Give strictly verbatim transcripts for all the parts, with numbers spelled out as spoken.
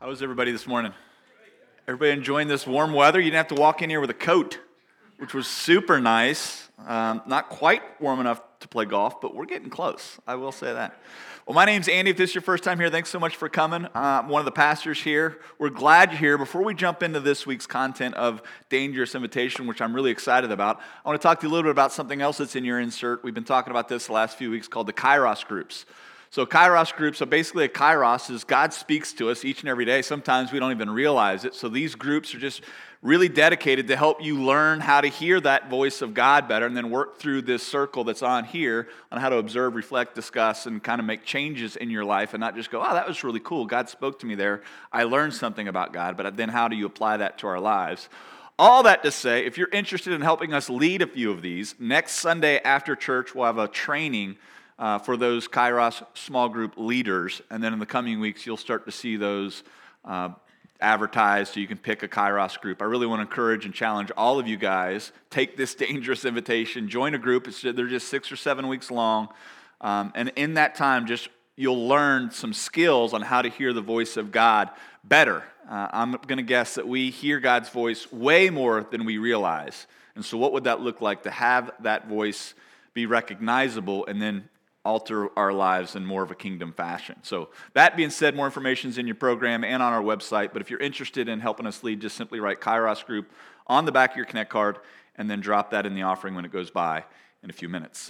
How is everybody this morning? Everybody enjoying this warm weather? You didn't have to walk in here with a coat, which was super nice. Um, not quite warm enough to play golf, but we're getting close. I will say that. Well, my name's Andy. If this is your first time here, thanks so much for coming. Uh, I'm one of the pastors here. We're glad you're here. Before we jump into this week's content of Dangerous Invitation, which I'm really excited about, I want to talk to you a little bit about something else that's in your insert. We've been talking about this the last few weeks called the Kairos groups. So Kairos groups, so basically a Kairos is God speaks to us each and every day. Sometimes we don't even realize it. So these groups are just really dedicated to help you learn how to hear that voice of God better and then work through this circle that's on here on how to observe, reflect, discuss, and kind of make changes in your life and not just go, oh, that was really cool. God spoke to me there. I learned something about God. But then how do you apply that to our lives? All that to say, if you're interested in helping us lead a few of these, next Sunday after church we'll have a training Uh, for those Kairos small group leaders, and then in the coming weeks you'll start to see those uh, advertised so you can pick a Kairos group. I really want to encourage and challenge all of you guys, take this dangerous invitation, join a group. It's, they're just six or seven weeks long, um, and in that time just you'll learn some skills on how to hear the voice of God better. Uh, I'm going to guess that we hear God's voice way more than we realize, and so what would that look like to have that voice be recognizable and then alter our lives in more of a kingdom fashion. So that being said, more information is in your program and on our website. But if you're interested in helping us lead, just simply write Kairos Group on the back of your Connect card and then drop that in the offering when it goes by in a few minutes.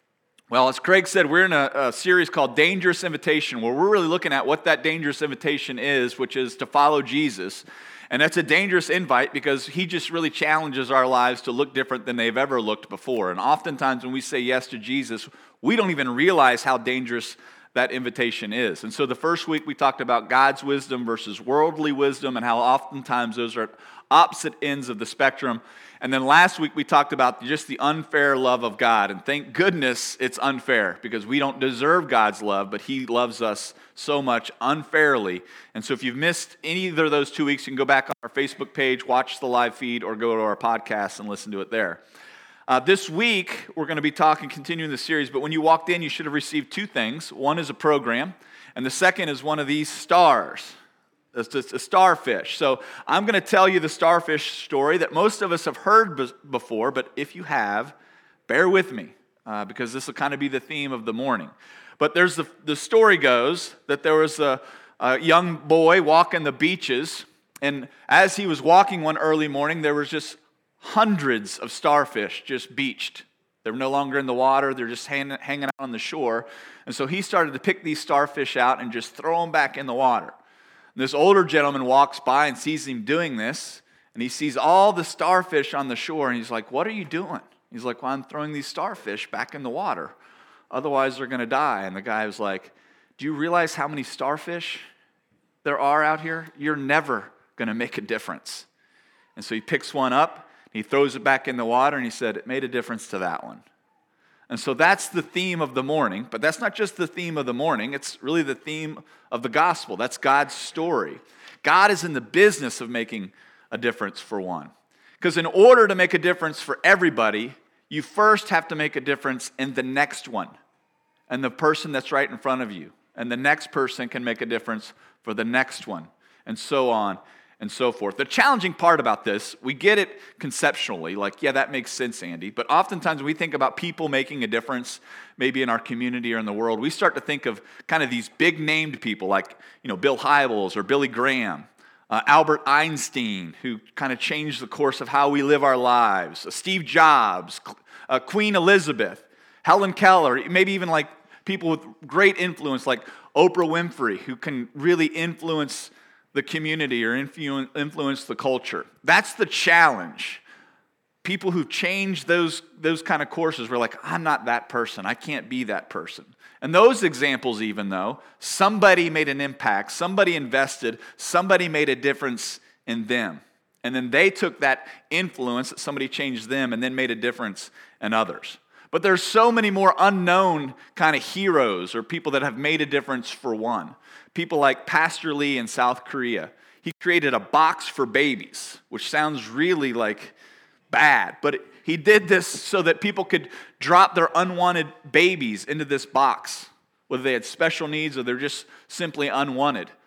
Well, as Craig said, we're in a, a series called Dangerous Invitation, where we're really looking at what that dangerous invitation is, which is to follow Jesus. And that's a dangerous invite because he just really challenges our lives to look different than they've ever looked before. And oftentimes when we say yes to Jesus, we don't even realize how dangerous that invitation is. And so the first week we talked about God's wisdom versus worldly wisdom and how oftentimes those are at opposite ends of the spectrum. And then last week we talked about just the unfair love of God. And thank goodness it's unfair because we don't deserve God's love, but he loves us so much unfairly. And so if you've missed either of those two weeks, you can go back on our Facebook page, watch the live feed, or go to our podcast and listen to it there. Uh, this week, we're going to be talking, continuing the series, but when you walked in, you should have received two things. One is a program, and the second is one of these stars. It's just a starfish. So I'm going to tell you the starfish story that most of us have heard be- before, but if you have, bear with me, uh, because this will kind of be the theme of the morning. But there's the, the story goes that there was a, a young boy walking the beaches, and as he was walking one early morning, there was just hundreds of starfish just beached. They're no longer in the water. They're just hang, hanging out on the shore. And so he started to pick these starfish out and just throw them back in the water. And this older gentleman walks by and sees him doing this, and he sees all the starfish on the shore, and he's like, "What are you doing?" He's like, "Well, I'm throwing these starfish back in the water. Otherwise, they're going to die." And the guy was like, "Do you realize how many starfish there are out here? You're never going to make a difference." And so he picks one up, he throws it back in the water, and he said, "It made a difference to that one." And so that's the theme of the morning, but that's not just the theme of the morning, it's really the theme of the gospel. That's God's story. God is in the business of making a difference for one. Because in order to make a difference for everybody, you first have to make a difference in the next one, and the person that's right in front of you. And the next person can make a difference for the next one, and so on and so forth. The challenging part about this, we get it conceptually, like, yeah, that makes sense, Andy. But oftentimes when we think about people making a difference, maybe in our community or in the world, we start to think of kind of these big named people like, you know, Bill Hybels or Billy Graham, uh, Albert Einstein, who kind of changed the course of how we live our lives, uh, Steve Jobs, uh, Queen Elizabeth, Helen Keller, maybe even like people with great influence like Oprah Winfrey, who can really influence the community or influ- influence the culture. That's the challenge. People who change those, those kind of courses were like, I'm not that person. I can't be that person. And those examples, even though, somebody made an impact, somebody invested, somebody made a difference in them. And then they took that influence that somebody changed them and then made a difference in others. But there's so many more unknown kind of heroes or people that have made a difference for one. People like Pastor Lee in South Korea. He created a box for babies, which sounds really like bad, but he did this so that people could drop their unwanted babies into this box, whether they had special needs or they're just simply unwanted.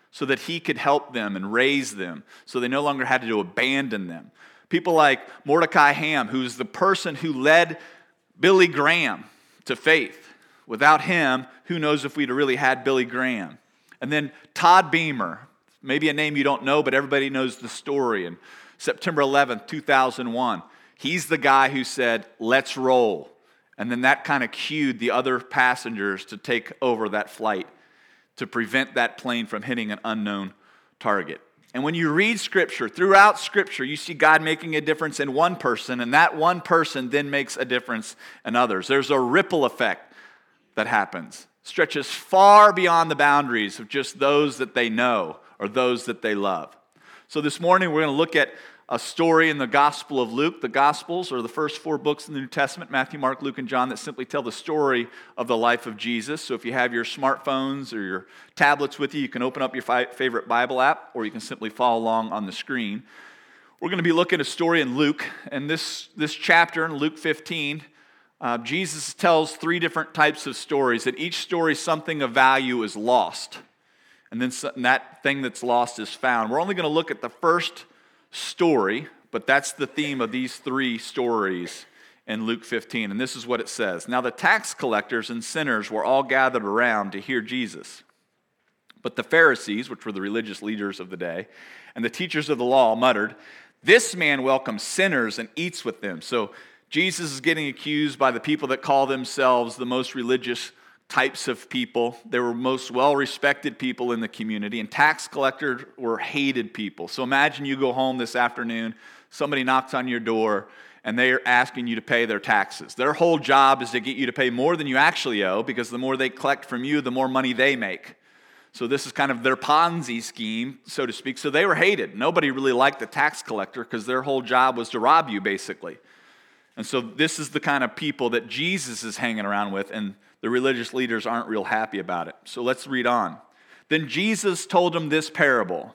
so that he could help them and raise them, so they no longer had to abandon them. People like Mordecai Ham, who's the person who led Billy Graham to faith. Without him, who knows if we'd really had Billy Graham. And then Todd Beamer, maybe a name you don't know, but everybody knows the story. And September eleventh, two thousand one, he's the guy who said, let's roll. And then that kind of cued the other passengers to take over that flight to prevent that plane from hitting an unknown target. And when you read Scripture, throughout Scripture, you see God making a difference in one person, and that one person then makes a difference in others. There's a ripple effect that happens, stretches far beyond the boundaries of just those that they know or those that they love. So this morning we're going to look at a story in the Gospel of Luke. The Gospels are the first four books in the New Testament, Matthew, Mark, Luke, and John, that simply tell the story of the life of Jesus. So if you have your smartphones or your tablets with you, you can open up your fi- favorite Bible app, or you can simply follow along on the screen. We're going to be looking at a story in Luke, and this, this chapter in Luke fifteen, uh, Jesus tells three different types of stories. In each story, something of value is lost, and then and that thing that's lost is found. We're only going to look at the first story, but that's the theme of these three stories in Luke fifteen. And this is what it says. Now the tax collectors and sinners were all gathered around to hear Jesus. But the Pharisees, which were the religious leaders of the day, and the teachers of the law muttered, "This man welcomes sinners and eats with them." So Jesus is getting accused by the people that call themselves the most religious types of people. They were most well-respected people in the community, and tax collectors were hated people. So imagine you go home this afternoon, somebody knocks on your door, and they're asking you to pay their taxes. Their whole job is to get you to pay more than you actually owe, because the more they collect from you, the more money they make. So this is kind of their Ponzi scheme, so to speak. So they were hated. Nobody really liked the tax collector because their whole job was to rob you, basically. And so this is the kind of people that Jesus is hanging around with, and the religious leaders aren't real happy about it. So let's read on. Then Jesus told them this parable.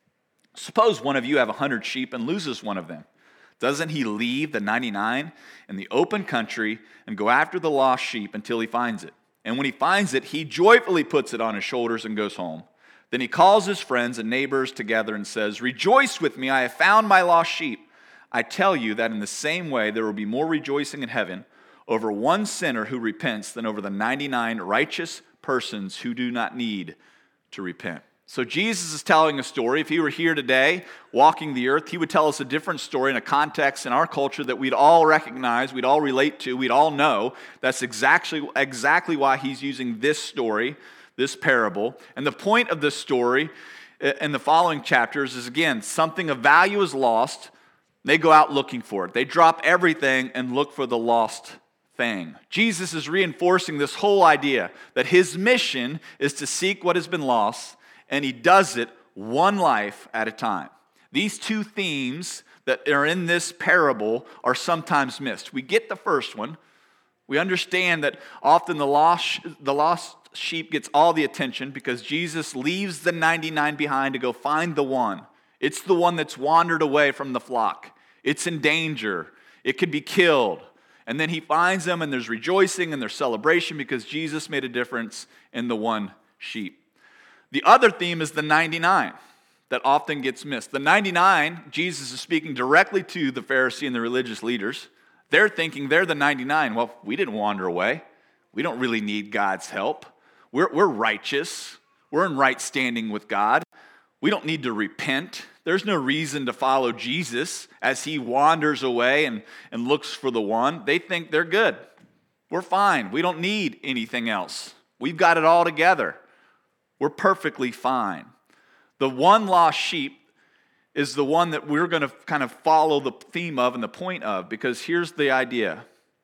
Suppose one of you have a hundred sheep and loses one of them. Doesn't he leave the ninety-nine in the open country and go after the lost sheep until he finds it? And when he finds it, he joyfully puts it on his shoulders and goes home. Then he calls his friends and neighbors together and says, "Rejoice with me, I have found my lost sheep." I tell you that in the same way there will be more rejoicing in heaven over one sinner who repents than over the ninety-nine righteous persons who do not need to repent. So Jesus is telling a story. If he were here today, walking the earth, he would tell us a different story in a context in our culture that we'd all recognize, we'd all relate to, we'd all know. That's exactly, exactly why he's using this story, this parable. And the point of this story in the following chapters is, again, something of value is lost. They go out looking for it. They drop everything and look for the lost thing. Jesus is reinforcing this whole idea that his mission is to seek what has been lost, and he does it one life at a time. These two themes that are in this parable are sometimes missed. We get the first one. We understand that often the lost, the lost sheep gets all the attention because Jesus leaves the ninety-nine behind to go find the one. It's the one that's wandered away from the flock. It's in danger. It could be killed. And then he finds them, and there's rejoicing and there's celebration because Jesus made a difference in the one sheep. The other theme is the ninety-nine that often gets missed. The ninety-nine, Jesus is speaking directly to the Pharisee and the religious leaders. They're thinking they're the ninety-nine. Well, we didn't wander away. We don't really need God's help. We're, we're righteous. We're in right standing with God. We don't need to repent. There's no reason to follow Jesus as he wanders away and, and looks for the one. They think they're good. We're fine. We don't need anything else. We've got it all together. We're perfectly fine. The one lost sheep is the one that we're going to kind of follow the theme of and the point of, because here's the idea.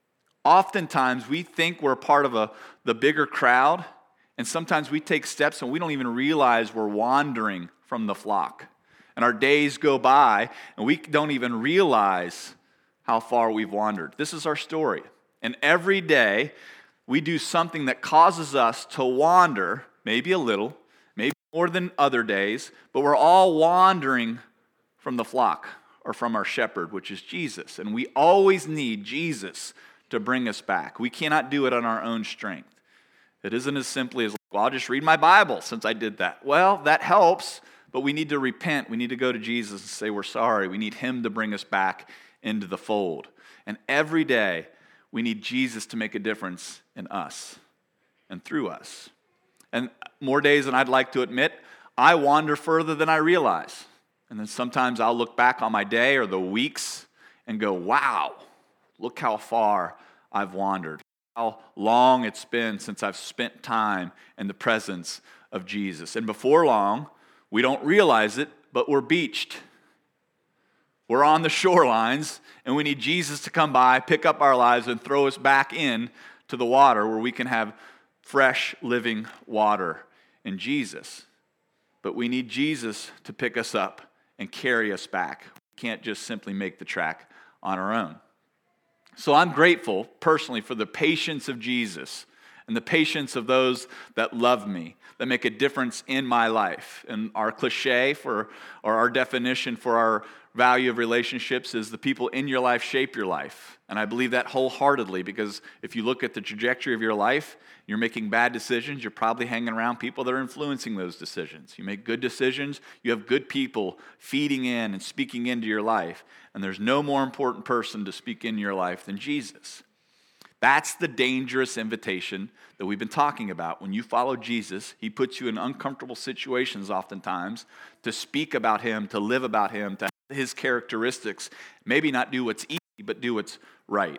Oftentimes we think we're part of a, the bigger crowd, and sometimes we take steps and we don't even realize we're wandering from the flock. And our days go by, and we don't even realize how far we've wandered. This is our story. And every day, we do something that causes us to wander, maybe a little, maybe more than other days, but we're all wandering from the flock or from our shepherd, which is Jesus. And we always need Jesus to bring us back. We cannot do it on our own strength. It isn't as simply as, well, I'll just read my Bible since I did that. Well, that helps, but we need to repent. We need to go to Jesus and say we're sorry. We need him to bring us back into the fold. And every day, we need Jesus to make a difference in us and through us. And more days than I'd like to admit, I wander further than I realize. And then sometimes I'll look back on my day or the weeks and go, wow, look how far I've wandered. How long it's been since I've spent time in the presence of Jesus. And before long, we don't realize it, but we're beached. We're on the shorelines, and we need Jesus to come by, pick up our lives, and throw us back in to the water where we can have fresh, living water in Jesus. But we need Jesus to pick us up and carry us back. We can't just simply make the track on our own. So I'm grateful personally for the patience of Jesus and the patience of those that love me, that make a difference in my life. And our cliche for, or our definition for our value of relationships is the people in your life shape your life. And I believe that wholeheartedly, because if you look at the trajectory of your life, you're making bad decisions, you're probably hanging around people that are influencing those decisions. You make good decisions, you have good people feeding in and speaking into your life. And there's no more important person to speak in your life than Jesus. That's the dangerous invitation that we've been talking about. When you follow Jesus, he puts you in uncomfortable situations oftentimes to speak about him, to live about him, to have his characteristics. Maybe not do what's easy, but do what's right.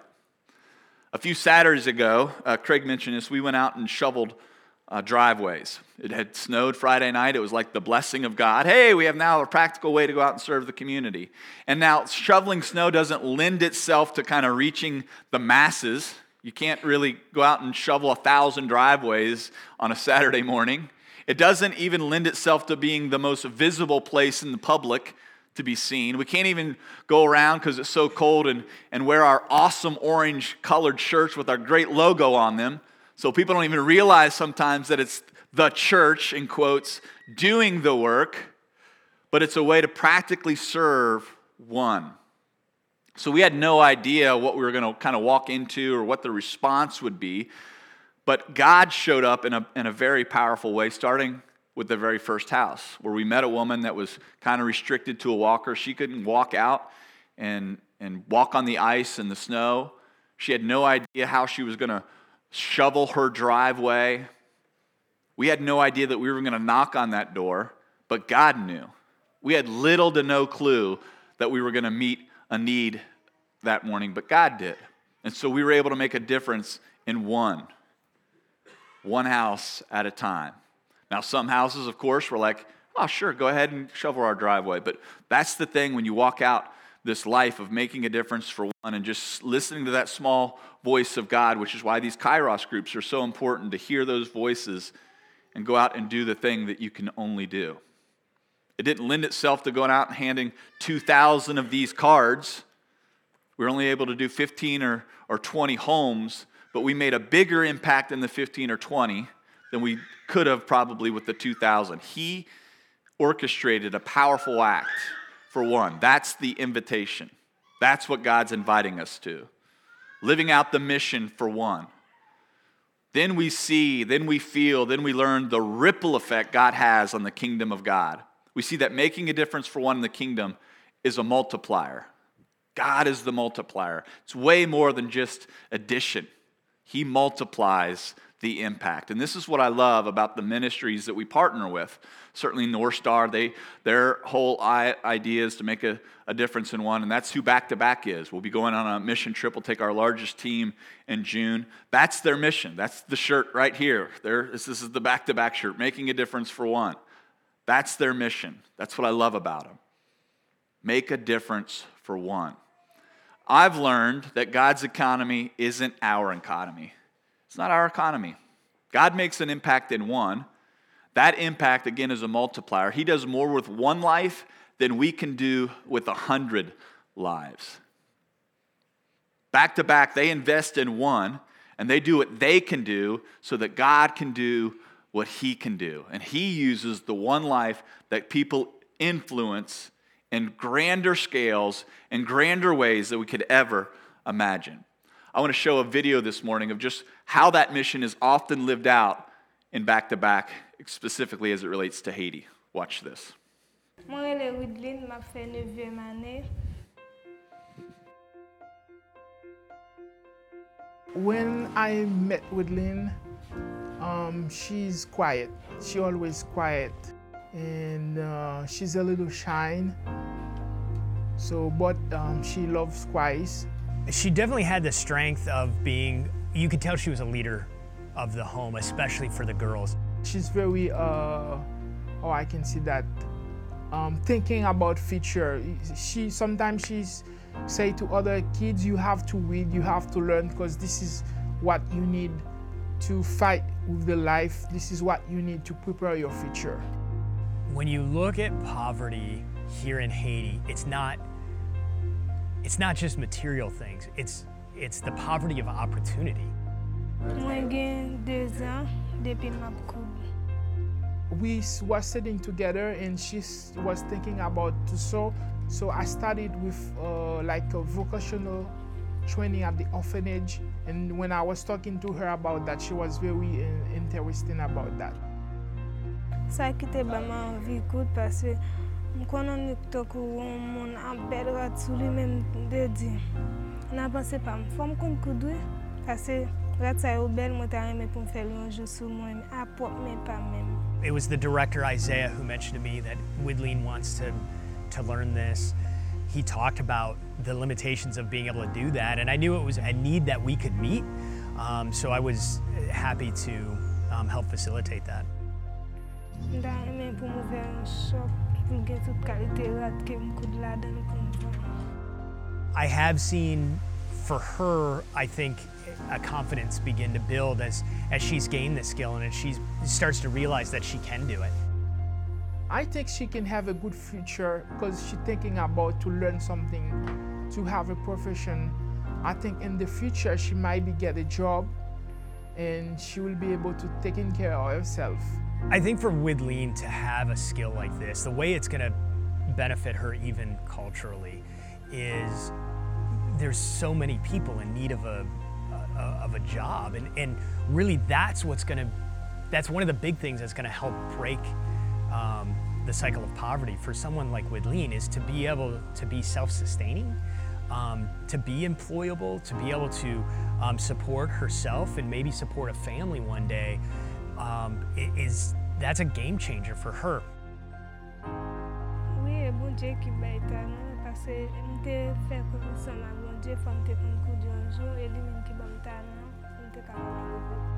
A few Saturdays ago, uh, Craig mentioned this, we went out and shoveled uh, driveways. It had snowed Friday night. It was like the blessing of God. Hey, we have now a practical way to go out and serve the community. And now shoveling snow doesn't lend itself to kind of reaching the masses. You can't really go out and shovel a thousand driveways on a Saturday morning. It doesn't even lend itself to being the most visible place in the public to be seen. We can't even go around because it's so cold and, and wear our awesome orange colored shirts with our great logo on them. So people don't even realize sometimes that it's the church, in quotes, doing the work, but it's a way to practically serve one. So we had no idea what we were going to kind of walk into or what the response would be, but God showed up in a, in a very powerful way, starting with the very first house, where we met a woman that was kind of restricted to a walker. She couldn't walk out and, and walk on the ice and the snow. She had no idea how she was going to shovel her driveway. We had no idea that we were going to knock on that door, but God knew. We had little to no clue that we were going to meet a need that morning, but God did. And so we were able to make a difference in one, one house at a time. Now, some houses, of course, were like, oh, sure, go ahead and shovel our driveway. But that's the thing when you walk out this life of making a difference for one and just listening to that small voice of God, which is why these Kairos groups are so important, to hear those voices and go out and do the thing that you can only do. It didn't lend itself to going out and handing two thousand of these cards. We were only able to do fifteen or, or twenty homes, but we made a bigger impact in the fifteen or twenty than we could have probably with the two thousand. He orchestrated a powerful act for one. That's the invitation. That's what God's inviting us to. Living out the mission for one. Then we see, then we feel, then we learn the ripple effect God has on the kingdom of God. We see that making a difference for one in the kingdom is a multiplier. God is the multiplier. It's way more than just addition. He multiplies the impact. And this is what I love about the ministries that we partner with. Certainly North Star, they, their whole idea is to make a, a difference in one, and that's who Back to Back is. We'll be going on a mission trip. We'll take our largest team in June. That's their mission. That's the shirt right here. There, this, this is the Back to Back shirt, making a difference for one. That's their mission. That's what I love about them. Make a difference for one. I've learned that God's economy isn't our economy. It's not our economy. God makes an impact in one. That impact, again, is a multiplier. He does more with one life than we can do with a hundred lives. Back to back, they invest in one, and they do what they can do so that God can do what he can do. And he uses the one life that people influence in grander scales and grander ways that we could ever imagine. I want to show a video this morning of just how that mission is often lived out in back-to-back, specifically as it relates to Haiti. Watch this. Moi, je suis Widlin, je fais neuvième année. When I met with Lynn, um, she's quiet. She always quiet, and uh, she's a little shy. So, but um, she loves Christ. She definitely had the strength of being. You could tell she was a leader of the home, especially for the girls. She's very. Uh, oh, I can see that. Um, thinking about future. She sometimes she's. Say to other kids, you have to read, you have to learn, because this is what you need to fight with the life. This is what you need to prepare your future. When you look at poverty here in Haiti, it's not it's not just material things. It's it's the poverty of opportunity. Moi, j'ai deux ans depuis ma coupe. We were sitting together, and she was thinking about to sew. So I started with uh, like a vocational training at the orphanage, and when I was talking to her about that, she was very uh, interested about that. Ça qui te ba ma envie coûte parce que je connais que tu mon appel sur lui même de dire. Na pensé pas me forme comme coudou parce que rat ça est belle moi t'as aimé pour me faire un jour sur moi à pop mais pas même. It was the director Isaiah who mentioned to me that Widleen wants to to learn this. He talked about the limitations of being able to do that, and I knew it was a need that we could meet, um, so I was happy to um, help facilitate that. I have seen, for her, I think, a confidence begin to build as, as she's gained this skill and as she starts to realize that she can do it. I think she can have a good future because she's thinking about to learn something, to have a profession. I think in the future she might be get a job and she will be able to take care of herself. I think for Widleen to have a skill like this, the way it's going to benefit her even culturally is there's so many people in need of a, a of a job, and, and really that's what's going to that's one of the big things that's going to help break Um, the cycle of poverty for someone like Widleen is to be able to be self-sustaining, um, to be employable, to be able to um, support herself and maybe support a family one day. Um, is that's a game changer for her. Oui, bon Dieu qui baille talent parce que m'te fait connaissance avec bon Dieu, femme te comme coup de un jour et lui même qui baille talent, m'te capable.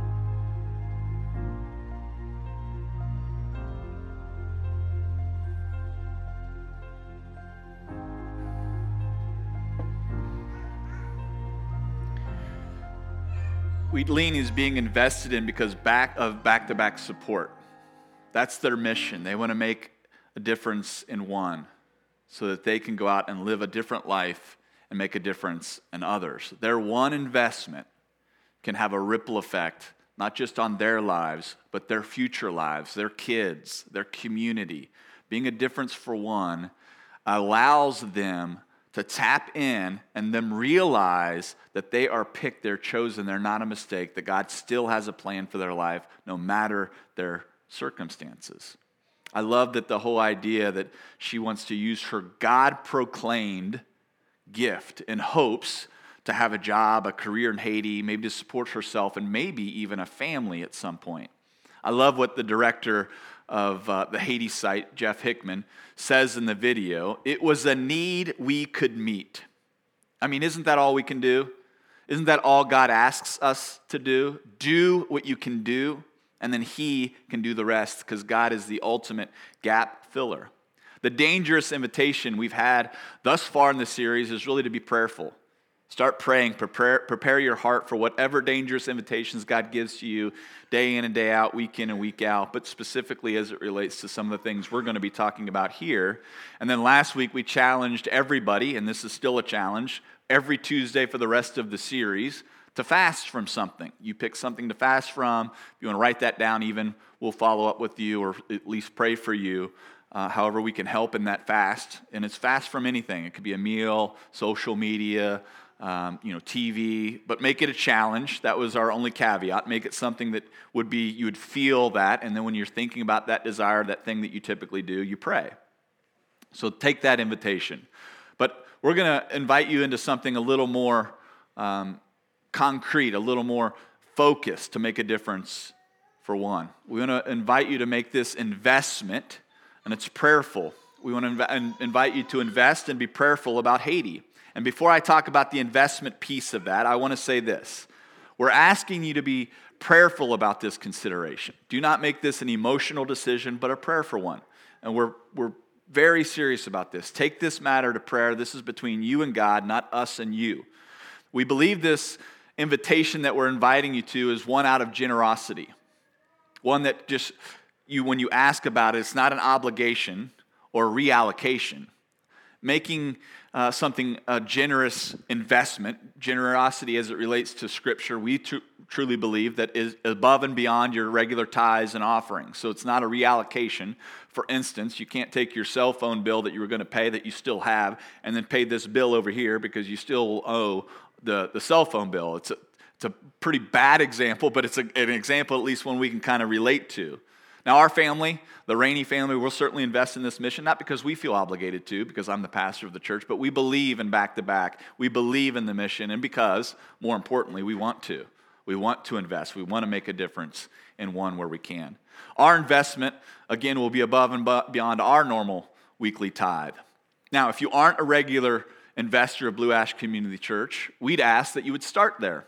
Widleen is being invested in because back of back-to-back support. That's their mission. They want to make a difference in one so that they can go out and live a different life and make a difference in others. Their one investment can have a ripple effect, not just on their lives, but their future lives, their kids, their community. Being a difference for one allows them to tap in and them realize that they are picked, they're chosen, they're not a mistake, that God still has a plan for their life no matter their circumstances. I love that the whole idea that she wants to use her God-proclaimed gift in hopes to have a job, a career in Haiti, maybe to support herself and maybe even a family at some point. I love what the director of uh, the Haiti site, Jeff Hickman, says in the video. It was a need we could meet. I mean, isn't that all we can do? Isn't that all God asks us to do? Do what you can do, and then He can do the rest, because God is the ultimate gap filler. The dangerous invitation we've had thus far in the series is really to be prayerful. Start praying, prepare, prepare your heart for whatever dangerous invitations God gives to you day in and day out, week in and week out, but specifically as it relates to some of the things we're going to be talking about here. And then last week we challenged everybody, and this is still a challenge, every Tuesday for the rest of the series to fast from something. You pick something to fast from. If you want to write that down even, we'll follow up with you or at least pray for you. Uh, however we can help in that fast. And it's fast from anything. It could be a meal, social media, um, you know, T V, but make it a challenge. That was our only caveat. Make it something that would be, you would feel that, and then when you're thinking about that desire, that thing that you typically do, you pray. So take that invitation. But we're going to invite you into something a little more um, concrete, a little more focused to make a difference for one. We want to invite you to make this investment, and it's prayerful. We want to inv- invite you to invest and be prayerful about Haiti. And before I talk about the investment piece of that, I want to say this. We're asking you to be prayerful about this consideration. Do not make this an emotional decision, but a prayerful one. And we're we're very serious about this. Take this matter to prayer. This is between you and God, not us and you. We believe this invitation that we're inviting you to is one out of generosity. One that just, you when you ask about it, it's not an obligation or reallocation. Making uh, something a generous investment, generosity as it relates to Scripture, we tr- truly believe that is above and beyond your regular tithes and offerings. So it's not a reallocation. For instance, you can't take your cell phone bill that you were going to pay that you still have and then pay this bill over here because you still owe the, the cell phone bill. It's a, it's a pretty bad example, but it's a, an example at least one we can kind of relate to. Now, our family, the Rainey family, will certainly invest in this mission, not because we feel obligated to, because I'm the pastor of the church, but we believe in Back to Back. We believe in the mission, and because, more importantly, we want to. We want to invest. We want to make a difference in one where we can. Our investment, again, will be above and beyond our normal weekly tithe. Now, if you aren't a regular investor of Blue Ash Community Church, we'd ask that you would start there.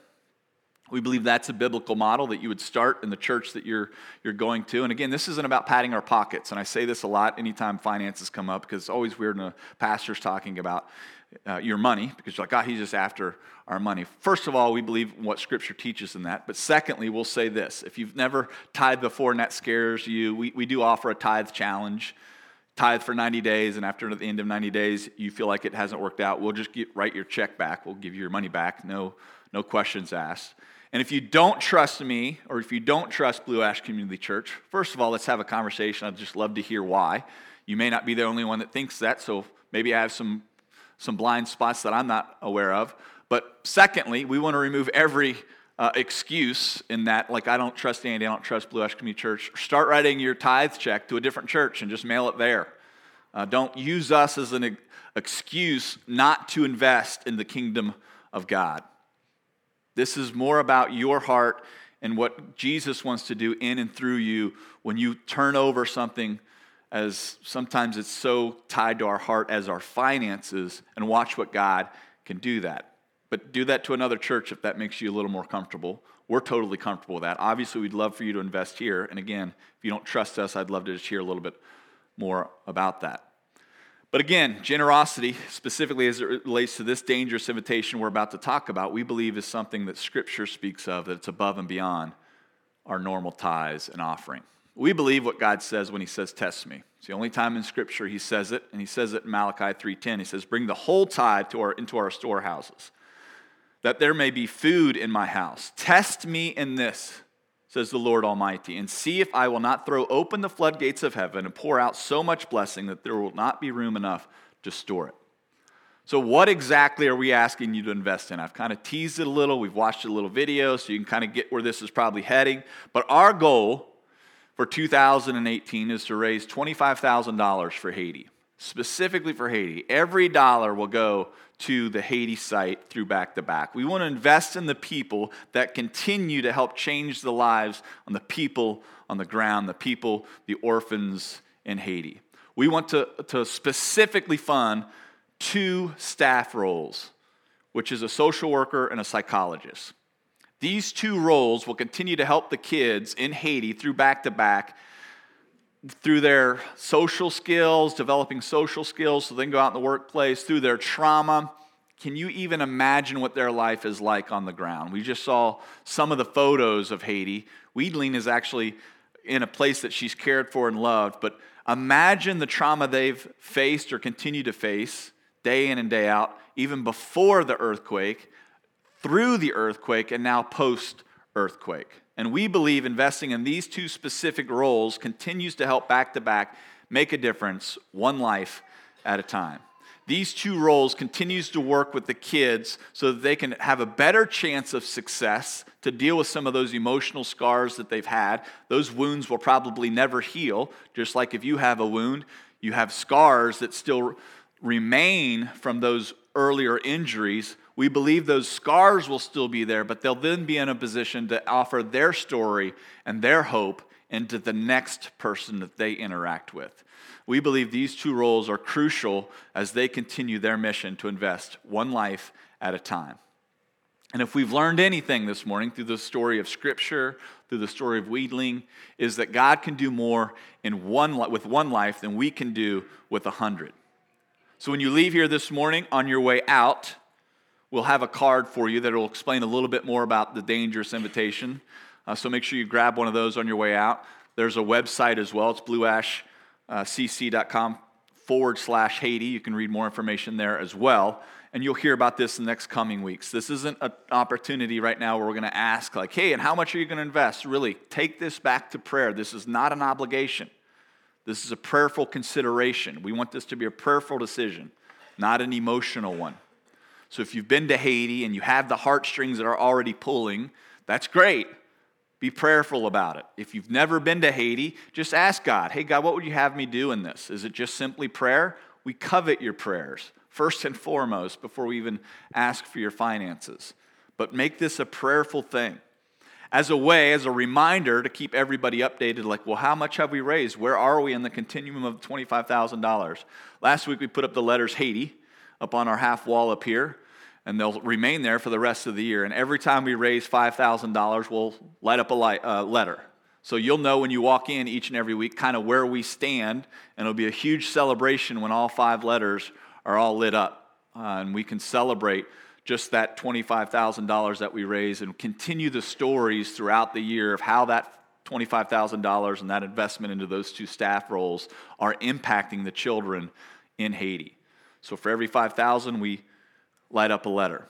We believe that's a biblical model, that you would start in the church that you're you're going to. And again, this isn't about padding our pockets. And I say this a lot anytime finances come up, because it's always weird when a pastor's talking about uh, your money, because you're like, God, he's just after our money. First of all, we believe in what Scripture teaches in that. But secondly, we'll say this. If you've never tithed before and that scares you, we, we do offer a tithe challenge. Tithe for ninety days, and after the end of ninety days, you feel like it hasn't worked out, we'll just get, write your check back. We'll give you your money back. No, no questions asked. And if you don't trust me, or if you don't trust Blue Ash Community Church, first of all, let's have a conversation. I'd just love to hear why. You may not be the only one that thinks that, so maybe I have some, some blind spots that I'm not aware of. But secondly, we want to remove every uh, excuse in that, like, I don't trust Andy, I don't trust Blue Ash Community Church. Start writing your tithe check to a different church and just mail it there. Uh, don't use us as an excuse not to invest in the kingdom of God. This is more about your heart and what Jesus wants to do in and through you when you turn over something, as sometimes it's so tied to our heart as our finances, and watch what God can do that. But do that to another church if that makes you a little more comfortable. We're totally comfortable with that. Obviously, we'd love for you to invest here. And again, if you don't trust us, I'd love to just hear a little bit more about that. But again, generosity, specifically as it relates to this dangerous invitation we're about to talk about, we believe is something that Scripture speaks of, that it's above and beyond our normal tithes and offering. We believe what God says when he says, test me. It's the only time in Scripture he says it, and he says it in Malachi three ten. He says, bring the whole tithe to our, into our storehouses, that there may be food in my house. Test me in this, says the Lord Almighty, and see if I will not throw open the floodgates of heaven and pour out so much blessing that there will not be room enough to store it. So what exactly are we asking you to invest in? I've kind of teased it a little. We've watched a little video, so you can kind of get where this is probably heading. But our goal for two thousand eighteen is to raise twenty-five thousand dollars for Haiti, specifically for Haiti. Every dollar will go to the Haiti site through Back to Back. We want to invest in the people that continue to help change the lives on the people on the ground, the people, the orphans in Haiti. We want to, to specifically fund two staff roles, which is a social worker and a psychologist. These two roles will continue to help the kids in Haiti through Back to Back through their social skills, developing social skills so they can go out in the workplace, through their trauma. Can you even imagine what their life is like on the ground? We just saw some of the photos of Haiti. Weedling is actually in a place that she's cared for and loved, but imagine the trauma they've faced or continue to face day in and day out, even before the earthquake, through the earthquake, and now post-earthquake. And we believe investing in these two specific roles continues to help Back to Back make a difference, one life at a time. these two roles continues to work with the kids so that they can have a better chance of success to deal with some of those emotional scars that they've had. Those wounds will probably never heal, just like if you have a wound, you have scars that still remain from those earlier injuries. We believe those scars will still be there, but they'll then be in a position to offer their story and their hope into the next person that they interact with. We believe these two roles are crucial as they continue their mission to invest one life at a time. And if we've learned anything this morning through the story of Scripture, through the story of Weedling, is that God can do more in one with one life than we can do with a hundred. So when you leave here this morning, on your way out, we'll have a card for you that will explain a little bit more about the dangerous invitation. Uh, so make sure you grab one of those on your way out. There's a website as well. It's blueashcc.com forward slash Haiti. You can read more information there as well. And you'll hear about this in the next coming weeks. This isn't an opportunity right now where we're going to ask, like, hey, and how much are you going to invest? Really, take this back to prayer. This is not an obligation. This is a prayerful consideration. We want this to be a prayerful decision, not an emotional one. So if you've been to Haiti and you have the heartstrings that are already pulling, that's great. Be prayerful about it. If you've never been to Haiti, just ask God, hey, God, what would you have me do in this? Is it just simply prayer? We covet your prayers, first and foremost, before we even ask for your finances. But make this a prayerful thing. As a way, as a reminder to keep everybody updated, like, well, how much have we raised? Where are we in the continuum of twenty-five thousand dollars? Last week we put up the letters Haiti up on our half wall up here, and they'll remain there for the rest of the year. And every time we raise five thousand dollars, we'll light up a light, uh, letter. So you'll know when you walk in each and every week kind of where we stand, and it'll be a huge celebration when all five letters are all lit up. Uh, and we can celebrate just that twenty-five thousand dollars that we raise and continue the stories throughout the year of how that twenty-five thousand dollars and that investment into those two staff roles are impacting the children in Haiti. So for every five thousand dollars, we light up a letter.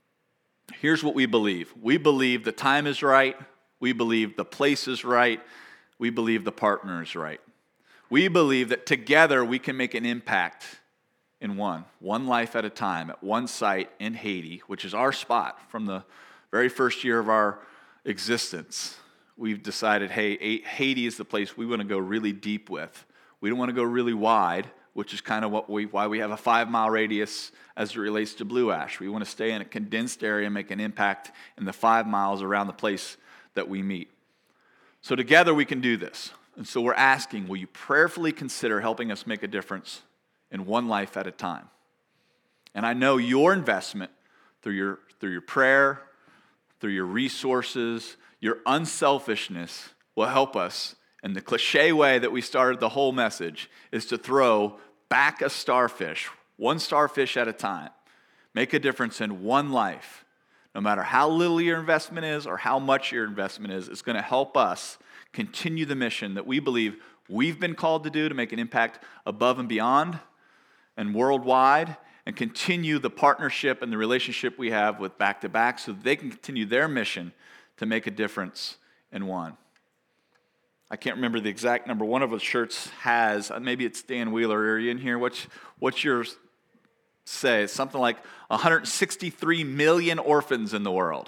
Here's what we believe. We believe the time is right. We believe the place is right. We believe the partner is right. We believe that together we can make an impact in one, one life at a time, at one site in Haiti, which is our spot from the very first year of our existence. We've decided, hey, Haiti is the place we want to go really deep with. We don't want to go really wide, which is kind of what we, why we have a five-mile radius as it relates to Blue Ash. We want to stay in a condensed area and make an impact in the five miles around the place that we meet. So together we can do this. And so we're asking, will you prayerfully consider helping us make a difference in one life at a time? And I know your investment through your, through your prayer, through your resources, your unselfishness will help us. And the cliche way that we started the whole message is to throw back a starfish, one starfish at a time. Make a difference in one life. No matter how little your investment is or how much your investment is, it's going to help us continue the mission that we believe we've been called to do to make an impact above and beyond and worldwide, and continue the partnership and the relationship we have with Back to Back so that they can continue their mission to make a difference in one. I can't remember the exact number. One of the shirts has, maybe it's Dan Wheeler. Are you in here? What's, what's yours say? It's something like one hundred sixty-three million orphans in the world.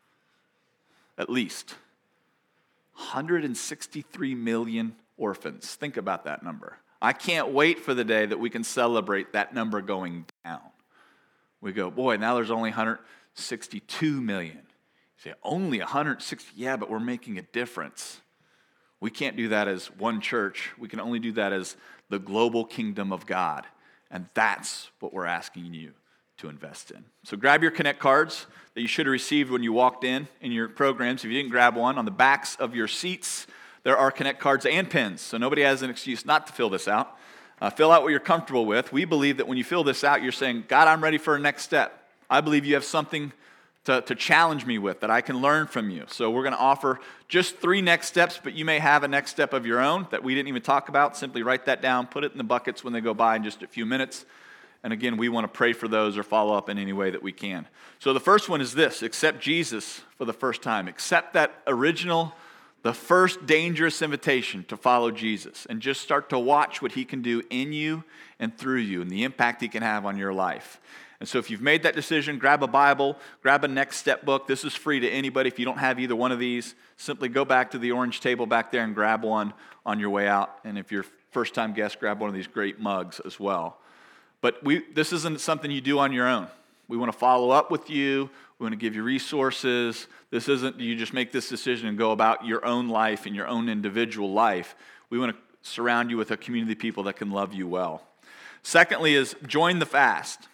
At least. one hundred sixty-three million orphans. Think about that number. I can't wait for the day that we can celebrate that number going down. We go, boy, now there's only one hundred sixty-two million. You say, only one hundred sixty? Yeah, but we're making a difference. We can't do that as one church. We can only do that as the global kingdom of God. And that's what we're asking you to invest in. So grab your Connect cards that you should have received when you walked in in your programs. If you didn't grab one, on the backs of your seats, there are Connect cards and pins. So nobody has an excuse not to fill this out. Uh, fill out what you're comfortable with. We believe that when you fill this out, you're saying, God, I'm ready for a next step. I believe you have something To, to challenge me with, that I can learn from you. So we're going to offer just three next steps, but you may have a next step of your own that we didn't even talk about. Simply write that down, put it in the buckets when they go by in just a few minutes. And again, we want to pray for those or follow up in any way that we can. So the first one is this: accept Jesus for the first time. Accept that original the first dangerous invitation to follow Jesus and just start to watch what he can do in you and through you and the impact he can have on your life. And so if you've made that decision, grab a Bible, grab a Next Step book. This is free to anybody. If you don't have either one of these, simply go back to the orange table back there and grab one on your way out. And if you're a first-time guest, grab one of these great mugs as well. But we this isn't something you do on your own. We want to follow up with you. We want to give you resources. This isn't you just make this decision and go about your own life and your own individual life. We want to surround you with a community of people that can love you well. Secondly is join the fast.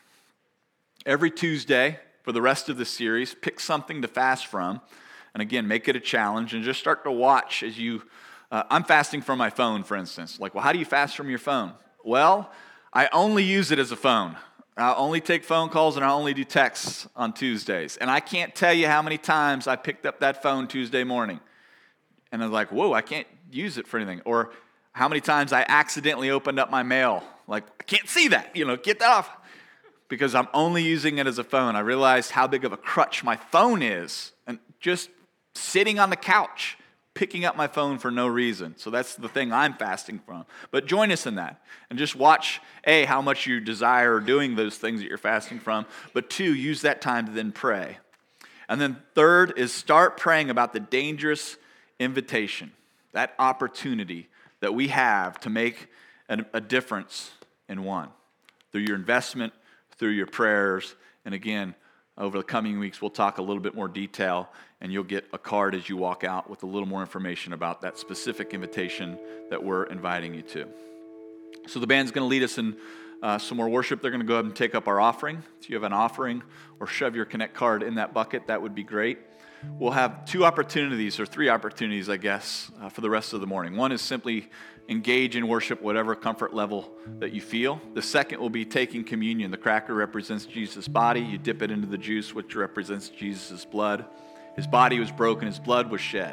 Every Tuesday for the rest of the series, pick something to fast from. And again, make it a challenge and just start to watch as you, uh, I'm fasting from my phone, for instance. Like, well, how do you fast from your phone? Well, I only use it as a phone. I only take phone calls and I only do texts on Tuesdays. And I can't tell you how many times I picked up that phone Tuesday morning. And I was like, whoa, I can't use it for anything. Or how many times I accidentally opened up my mail. Like, I can't see that, you know, get that off. Because I'm only using it as a phone. I realized how big of a crutch my phone is. And just sitting on the couch, picking up my phone for no reason. So that's the thing I'm fasting from. But join us in that. And just watch, A, how much you desire doing those things that you're fasting from. But two, use that time to then pray. And then third is start praying about the dangerous invitation. That opportunity that we have to make a, a difference in one. Through your investment, through your prayers, and again, over the coming weeks, we'll talk a little bit more detail, and you'll get a card as you walk out with a little more information about that specific invitation that we're inviting you to. So the band's going to lead us in uh, some more worship. They're going to go ahead and take up our offering. If you have an offering or shove your Connect card in that bucket, that would be great. We'll have two opportunities, or three opportunities, I guess, uh, for the rest of the morning. One is simply engage in worship, whatever comfort level that you feel. The second will be taking communion. The cracker represents Jesus' body. You dip it into the juice, which represents Jesus' blood. His body was broken, his blood was shed.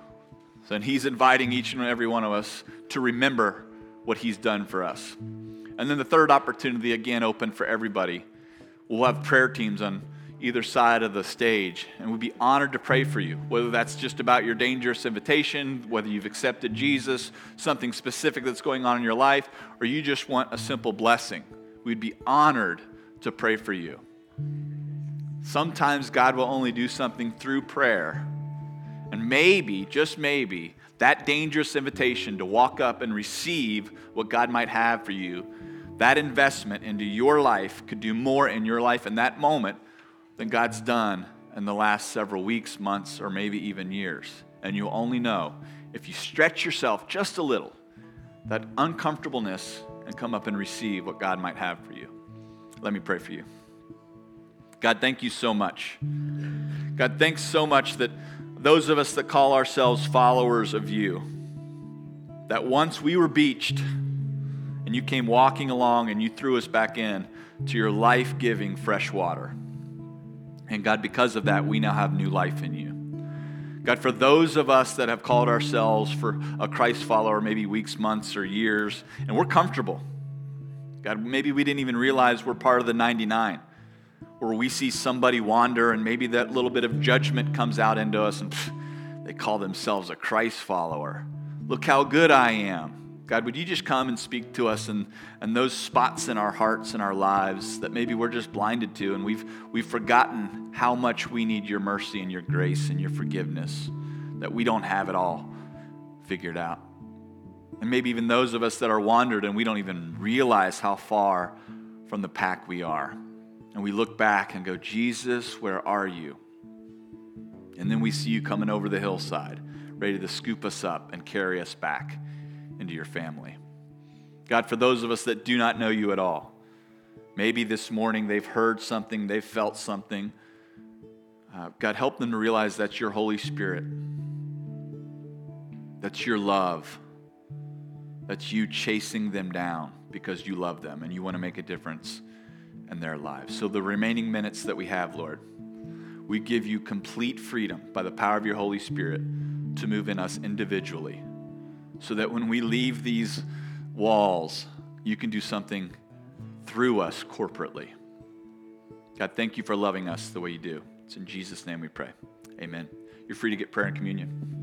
So, and he's inviting each and every one of us to remember what he's done for us. And then the third opportunity, again, open for everybody. We'll have prayer teams on either side of the stage, and we'd be honored to pray for you, whether that's just about your dangerous invitation, whether you've accepted Jesus, something specific that's going on in your life, or you just want a simple blessing. We'd be honored to pray for you. Sometimes God will only do something through prayer, and maybe, just maybe, that dangerous invitation to walk up and receive what God might have for you, that investment into your life could do more in your life in that moment than God's done in the last several weeks, months, or maybe even years. And you'll only know if you stretch yourself just a little, that uncomfortableness, and come up and receive what God might have for you. Let me pray for you. God, thank you so much. God, thanks so much that those of us that call ourselves followers of you, that once we were beached and you came walking along and you threw us back in to your life-giving fresh water. And God, because of that, we now have new life in you. God, for those of us that have called ourselves for a Christ follower, maybe weeks, months, or years, and we're comfortable. God, maybe we didn't even realize we're part of the ninety-nine. Or we see somebody wander and maybe that little bit of judgment comes out into us and pff, they call themselves a Christ follower. Look how good I am. God, would you just come and speak to us and, and those spots in our hearts and our lives that maybe we're just blinded to, and we've we've forgotten how much we need your mercy and your grace and your forgiveness, that we don't have it all figured out. And maybe even those of us that are wandered and we don't even realize how far from the pack we are. And we look back and go, Jesus, where are you? And then we see you coming over the hillside, ready to scoop us up and carry us back into your family. God, for those of us that do not know you at all, maybe this morning they've heard something, they've felt something. Uh, God, help them to realize that's your Holy Spirit. That's your love. That's you chasing them down because you love them and you want to make a difference in their lives. So the remaining minutes that we have, Lord, we give you complete freedom by the power of your Holy Spirit to move in us individually, so that when we leave these walls, you can do something through us corporately. God, thank you for loving us the way you do. It's in Jesus' name we pray. Amen. You're free to get prayer and communion.